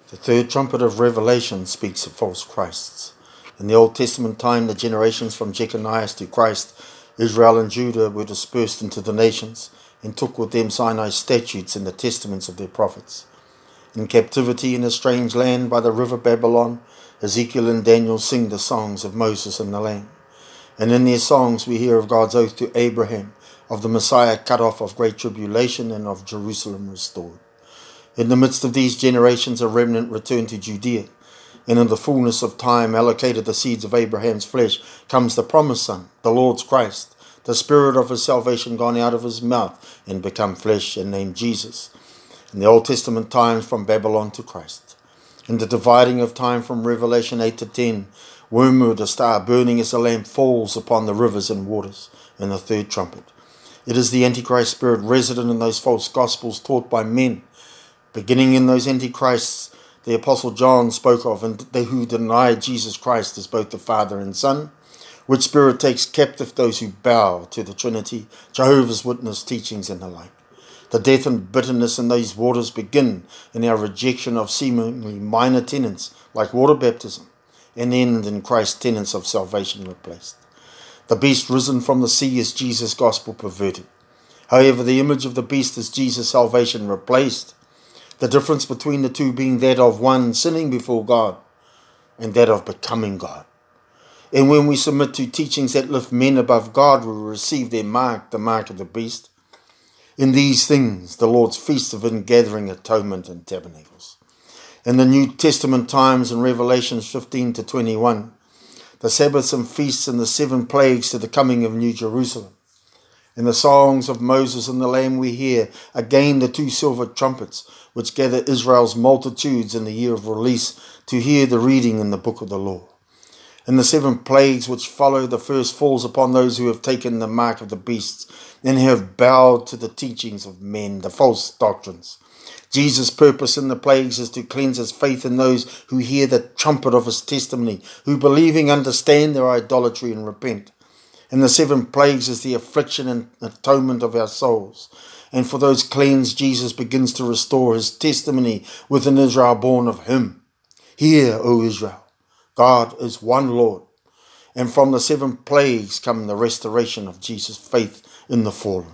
The third trumpet of Revelation speaks of false Christs. In the Old Testament time, the generations from Jeconiah to Christ, Israel and Judah were dispersed into the nations and took with them Sinai's statutes and the testaments of their prophets. In captivity in a strange land by the river Babylon, Ezekiel and Daniel sing the songs of Moses and the Lamb. And in their songs we hear of God's oath to Abraham, of the Messiah cut off, of great tribulation, and of Jerusalem restored. In the midst of these generations, a remnant returned to Judea, and in the fullness of time allocated the seeds of Abraham's flesh comes the promised Son, the Lord's Christ, the Spirit of his salvation gone out of his mouth and become flesh and named Jesus. In the Old Testament times from Babylon to Christ. In the dividing of time from Revelation 8 to 10, Wormwood, a star burning as a lamp, falls upon the rivers and waters in the third trumpet. It is the Antichrist spirit resident in those false gospels taught by men. Beginning in those antichrists, the Apostle John spoke of, and they who deny Jesus Christ as both the Father and Son, which spirit takes captive those who bow to the Trinity, Jehovah's Witness teachings and the like. The death and bitterness in these waters begin in our rejection of seemingly minor tenets like water baptism, and end in Christ's tenets of salvation replaced. The beast risen from the sea is Jesus' gospel perverted. However, the image of the beast is Jesus' salvation replaced. The difference between the two being that of one sinning before God and that of becoming God. And when we submit to teachings that lift men above God, we will receive their mark, the mark of the beast. In these things, the Lord's feast of ingathering, atonement, and tabernacles. In the New Testament times, in Revelations 15 to 21, the Sabbaths and feasts and the 7 plagues to the coming of New Jerusalem. In the songs of Moses and the Lamb we hear again the 2 silver trumpets, which gather Israel's multitudes in the year of release to hear the reading in the book of the law. In the 7 plagues which follow, the first falls upon those who have taken the mark of the beasts and have bowed to the teachings of men, the false doctrines. Jesus' purpose in the plagues is to cleanse his faith in those who hear the trumpet of his testimony, who believing understand their idolatry and repent. And the 7 plagues is the affliction and atonement of our souls. And for those cleansed, Jesus begins to restore his testimony within Israel born of him. Hear, O Israel, God is one Lord. And from the 7 plagues come the restoration of Jesus' faith in the fallen.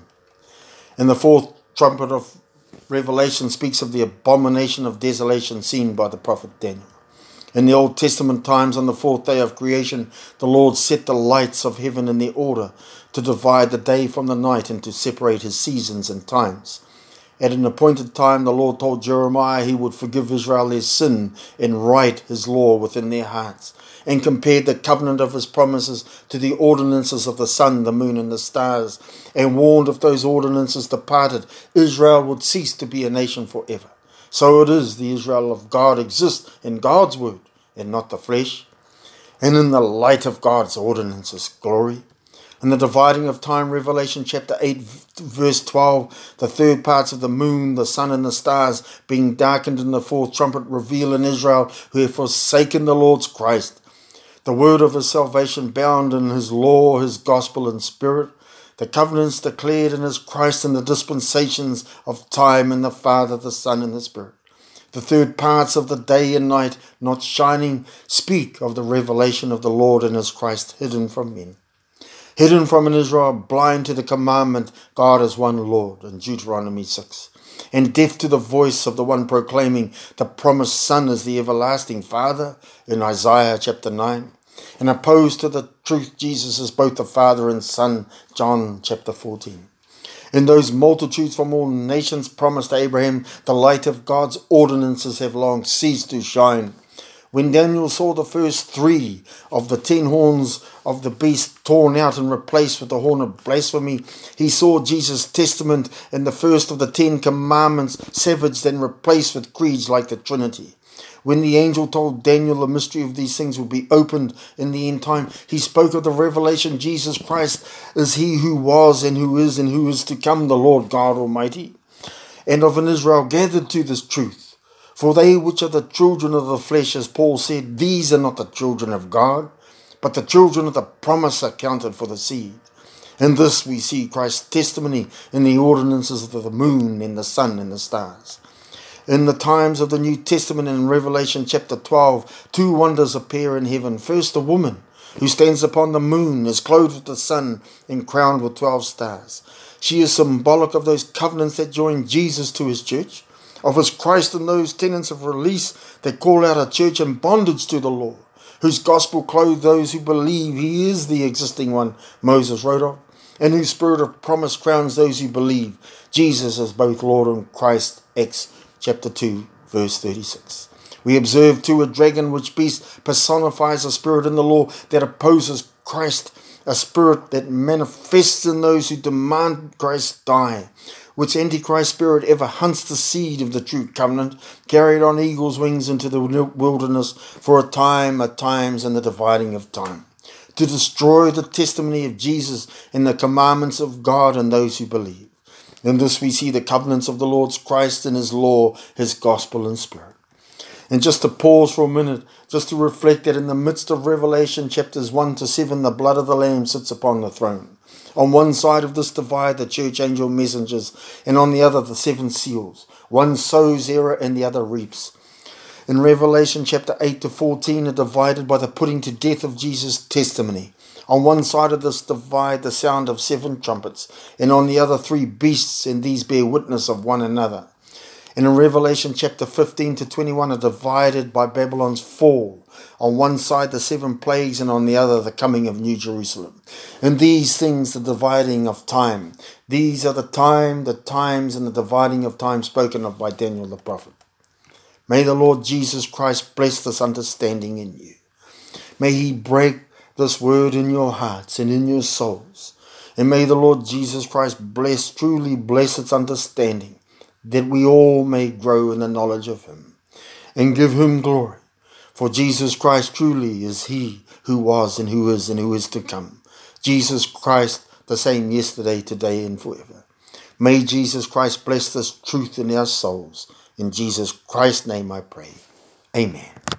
And the 4th trumpet of Revelation speaks of the abomination of desolation seen by the prophet Daniel. In the Old Testament times, on the 4th day of creation, the Lord set the lights of heaven in their order to divide the day from the night and to separate his seasons and times. At an appointed time, the Lord told Jeremiah he would forgive Israel their sin and write his law within their hearts, and compared the covenant of his promises to the ordinances of the sun, the moon, and the stars, and warned if those ordinances departed, Israel would cease to be a nation forever. So it is, the Israel of God exists in God's word and not the flesh, and in the light of God's ordinances glory. In the dividing of time, Revelation chapter 8, verse 12, the 3rd parts of the moon, the sun, and the stars being darkened in the 4th trumpet reveal in Israel who have forsaken the Lord's Christ, the word of his salvation bound in his law, his gospel and spirit, the covenants declared in his Christ and the dispensations of time in the Father, the Son, and the Spirit. The 3rd parts of the day and night not shining speak of the revelation of the Lord and his Christ hidden from men. Hidden from an Israel blind to the commandment, God is one Lord, in Deuteronomy 6. And deaf to the voice of the one proclaiming the promised Son as the everlasting Father, in Isaiah chapter 9. And opposed to the truth, Jesus is both the Father and Son, John chapter 14. In those multitudes from all nations promised to Abraham, the light of God's ordinances have long ceased to shine. When Daniel saw the first 3 of the 10 horns of the beast torn out and replaced with the horn of blasphemy, he saw Jesus' testament in the first of the 10 commandments savaged and replaced with creeds like the Trinity. When the angel told Daniel the mystery of these things will be opened in the end time, he spoke of the revelation Jesus Christ is he who was and who is to come, the Lord God Almighty, and of an Israel gathered to this truth. For they which are the children of the flesh, as Paul said, these are not the children of God, but the children of the promise are counted for the seed. In this we see Christ's testimony in the ordinances of the moon and the sun and the stars. In the times of the New Testament in Revelation chapter 12, two wonders appear in heaven. First, a woman who stands upon the moon, is clothed with the sun and crowned with 12 stars. She is symbolic of those covenants that join Jesus to his church, of his Christ and those tenets of release that call out a church in bondage to the law, whose gospel clothed those who believe he is the existing one Moses wrote of, and whose spirit of promise crowns those who believe Jesus is both Lord and Christ. Acts chapter 2, verse 36. We observe too a dragon which beast personifies a spirit in the law that opposes Christ, a spirit that manifests in those who demand Christ die, which Antichrist spirit ever hunts the seed of the true covenant, carried on eagle's wings into the wilderness for a time, at times, and the dividing of time, to destroy the testimony of Jesus and the commandments of God and those who believe. In this we see the covenants of the Lord's Christ and his law, his gospel and spirit. And just to pause for a minute, just to reflect that in the midst of Revelation chapters 1 to 7, the blood of the Lamb sits upon the throne. On one side of this divide, the church angel messengers, and on the other, the 7 seals. One sows error and the other reaps. In Revelation chapter 8 to 14 are divided by the putting to death of Jesus' testimony. On one side of this divide, the sound of 7 trumpets, and on the other 3 beasts, and these bear witness of one another. And in Revelation chapter 15 to 21 are divided by Babylon's fall. On one side the 7 plagues, and on the other the coming of New Jerusalem. And these things, the dividing of time. These are the times and the dividing of time spoken of by Daniel the prophet. May the Lord Jesus Christ bless this understanding in you. May he break this word in your hearts and in your souls. And may the Lord Jesus Christ truly bless its understanding, that we all may grow in the knowledge of him and give him glory. For Jesus Christ truly is he who was and who is to come. Jesus Christ, the same yesterday, today, and forever. May Jesus Christ bless this truth in our souls. In Jesus Christ's name I pray. Amen.